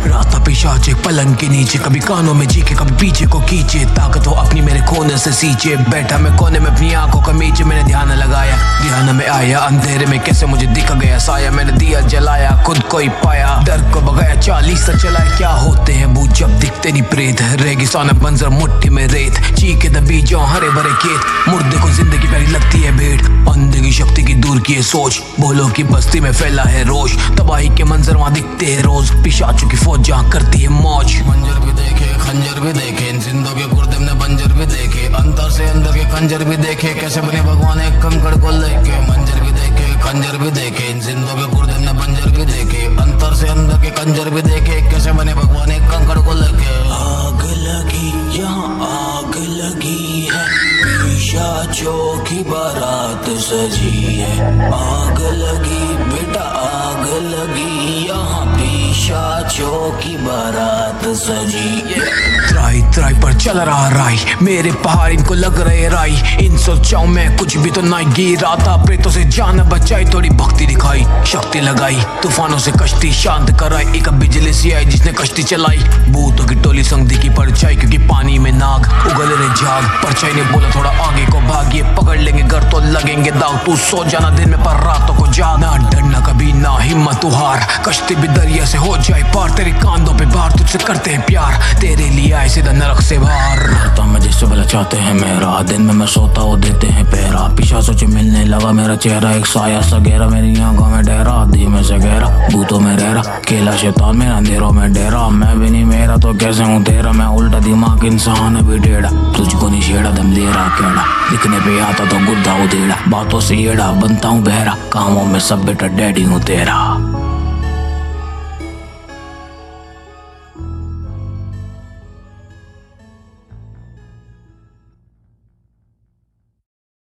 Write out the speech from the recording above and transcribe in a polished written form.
राता पिशाच एक पलंग के नीचे, कभी कानों में जी के कभी पीछे को खींचे, ताकत हो अपनी मेरे कोने से सींचे। बैठा मैं कोने में अपनी आंखों का नीचे, मैंने ध्यान लगाया, ध्यान में आया अंधेरे में कैसे मुझे दिख गया साया। मैंने दिया जलाया, खुद को ही पाया, डर को भगाया, 40 से चलाया। क्या होते हैं भूत जब दिखते नहीं प्रेत, रेगिस्तान बंजर मुट्ठी में रेत, चीखे दबी जो हरे भरे खेत, मुर्दे को जिंदगी प्यारी लगती है भेंट। अंधे की शक्ति की दूर की है सोच, बोलो की बस्ती में फैला है रोश, तबाही के मंजर वहाँ दिखते हैं रोज, पिशाचों की फौज जहाँ करती है मौज। मंजर भी देखे, खंजर भी देखे, इन जिंदों के गुर्दे ने बंजर भी देखे, अंतर से अंदर के खंजर भी देखे, कैसे बने भगवान एक कंकड़ को लेके। मंजर भी देखे, खंजर भी देखे, इन जिंदों के गुर्दे ने बंजर भी देखे, अंतर से अंदर के खंजर भी देखे, कैसे बने भगवान एक कंकड़ को लेके। आग लगी यहाँ आग लगी है, पिशाचों की बारात सजी है। आग लगी बेटा आग लगी, यहाँ पिशाचों की बारात सजी है। त्राई त्राई पर चल रहा राई, मेरे पहाड़ इनको लग रहे राई, इन सोचाओं में कुछ भी तो नहीं गिरा था। प्रेतों से जान बचाई, थोड़ी भक्ति दिखाई, शक्ति लगाई, तूफानों से कश्ती शांत कराई। एक बिजली सी आई जिसने कश्ती चलाई, भूतों की टोली संग दिखी परछाई, क्योंकि पानी में नाग उगल रहे झाग। परछाई ने बोला थोड़ा आगे को भागिए, पकड़ लेंगे घर तो लगेंगे दाग। तू सो जाना दिन में पर रातों को जाग, ना डरना कभी ना हिम्मत तू हार, कश्ती भी दरिया से हो जाए पार। तेरे कांधों पे बार तुझसे करते हैं प्यार, तेरे लिए आए सीधा नरक से बाहर। रहता मैं जिससे भला चाहते हैं मेरा, दिन में मैं सोता हूँ देते हैं पहरा, पिशाचों से मिलने लगा मेरा चेहरा, एक साया सा गहरा मेरी आंखों में डहरा, धीमे से गहरा भूतों में रह रहा, केला शैतान मेरा अंधेरों में डेरा। मैं भी नहीं मेरा तो कैसे हूँ तेरा, मैं उल्टा दिमाग इंसान भी टेढ़ा, तुझको नहीं छेड़ा दम दे रहा केड़ा, दिखने पे आता तो गुद्दा उधेड़ा, बातों से येड़ा बनता हूँ बहरा, कामों में सब बेटा डैडी हूँ तेरा।